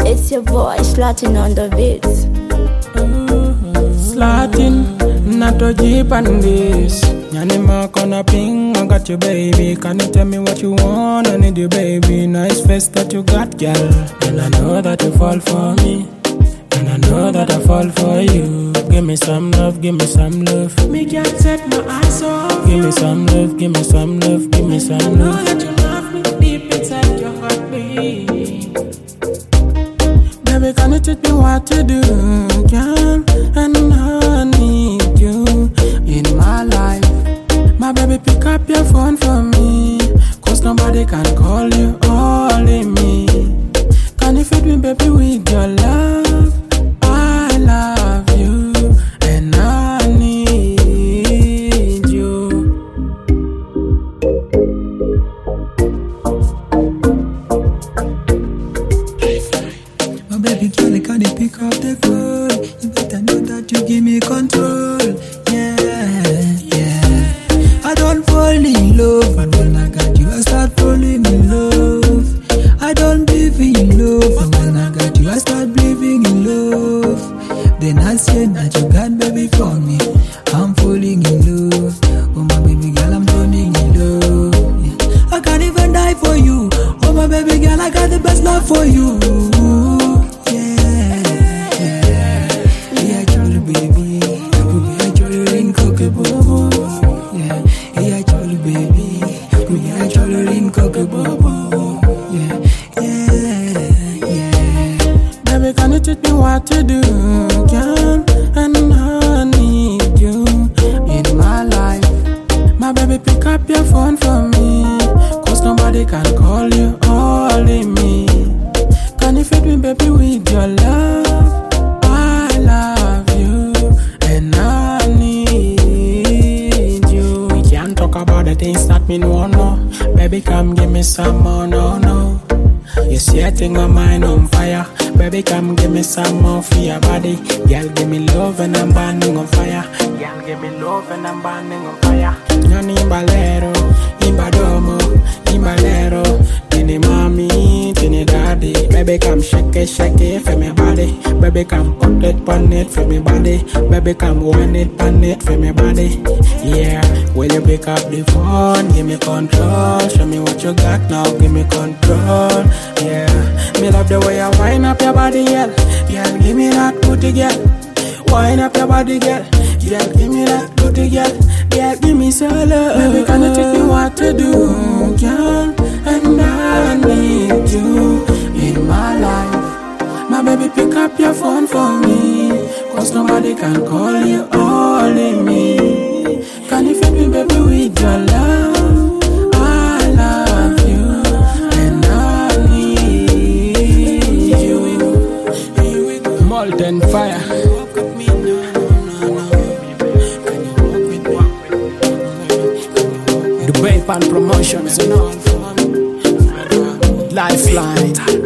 It's your boy Slatin on the beats. Slatin, not a jeep and this. Yanima gonna ping, I got you baby. Can you tell me what you want? I need you baby. Nice face that you got, girl. And I know that you fall for me, and I know that I fall for you. Give me some love, give me some love. Me can't take my eyes off. Give me some love, give me some love, give me some love. I know that you love me deep inside your heart, baby. Baby, can you teach me what to do, girl? And I need you in my life. My baby, pick up your phone for me, 'cause nobody can call you, only me. Can you feed me, baby, with your love? I love you, and I need you. My baby girl, can you pick up the phone? You better know that you give me control. Yeah. I don't fall in love, and when I got you, I start falling in love. I don't believe in love, and when I got you, I start believing in love. Then I said that you got baby for me, I'm falling in love. Oh my baby girl, I'm turning in love. Yeah. I can't even die for you. Oh my baby girl, I got the best love for you. Baby, can you teach me what to do, girl? And I need you in my life. My baby, pick up your phone for me, 'cause nobody can call you, only me. Can you feed me, baby, with your love? I love you, and I need you. We can't talk about the things that me no. Baby, come give me some more, no. You setting my mind on fire. Baby, come give me some more for your body. Girl, give me love and I'm burning on fire. Girl, give me love and I'm burning on fire. Nani imbalero, imbadomo, imbalero. Tini mommy, tini daddy. Baby, come shake it for me body. Baby, come put it on it for me body. Baby, come wind it on it for me body. Yeah, will you pick up the phone? Give me control. Show me what you got now. Give me control. Yeah, me love the way you wind up your body, girl. Girl, give me that booty, girl. Wind up your body, girl. Girl, give me that booty, girl. Girl, give me some love. Baby, can you teach me what to do, girl? And I need you in my life. My baby, pick up your phone for me, 'cause nobody can call you, only me. Can you feed me, baby, with your love? I love you, and I need you. Molten fire. The Baypan Promotions, Lifeline.